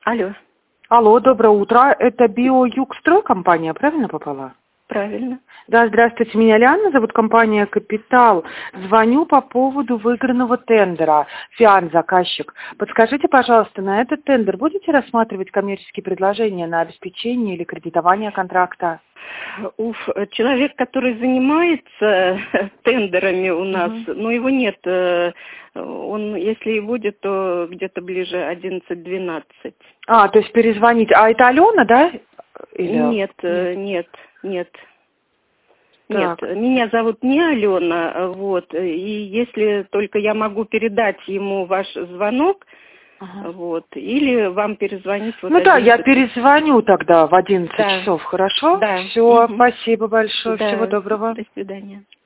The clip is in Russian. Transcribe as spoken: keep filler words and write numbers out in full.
Алло. Алло, доброе утро. Это Био-Югстрой компания, правильно попала? Правильно. Да, здравствуйте, меня Лианна, зовут компания «Капитал». Звоню по поводу выигранного тендера. Фиан, заказчик. Подскажите, пожалуйста, на этот тендер будете рассматривать коммерческие предложения на обеспечение или кредитование контракта? Уф, человек, который занимается тендерами у нас, Угу. но его нет. Он, если и будет, то где-то ближе одиннадцать-двенадцать. А, то есть перезвонить. А это Алена, да? Или... Нет, нет, нет. Нет, Так. меня зовут не Алена, вот, и если только я могу передать ему ваш звонок, Ага. вот, или вам перезвонить. Вот ну да, я одиннадцать. перезвоню тогда в одиннадцать Да. часов, хорошо? Да. Все, Угу. спасибо большое, Да. всего доброго. До свидания.